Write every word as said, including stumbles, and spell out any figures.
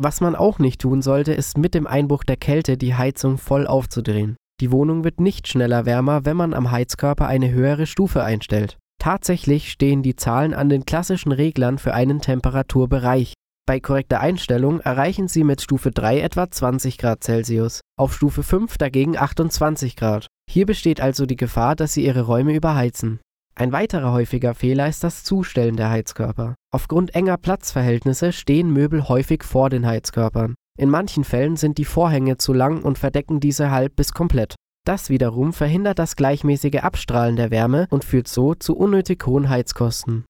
Was man auch nicht tun sollte, ist mit dem Einbruch der Kälte die Heizung voll aufzudrehen. Die Wohnung wird nicht schneller wärmer, wenn man am Heizkörper eine höhere Stufe einstellt. Tatsächlich stehen die Zahlen an den klassischen Reglern für einen Temperaturbereich. Bei korrekter Einstellung erreichen Sie mit Stufe drei etwa zwanzig Grad Celsius, auf Stufe fünf dagegen achtundzwanzig Grad. Hier besteht also die Gefahr, dass Sie Ihre Räume überheizen. Ein weiterer häufiger Fehler ist das Zustellen der Heizkörper. Aufgrund enger Platzverhältnisse stehen Möbel häufig vor den Heizkörpern. In manchen Fällen sind die Vorhänge zu lang und verdecken diese halb bis komplett. Das wiederum verhindert das gleichmäßige Abstrahlen der Wärme und führt so zu unnötig hohen Heizkosten.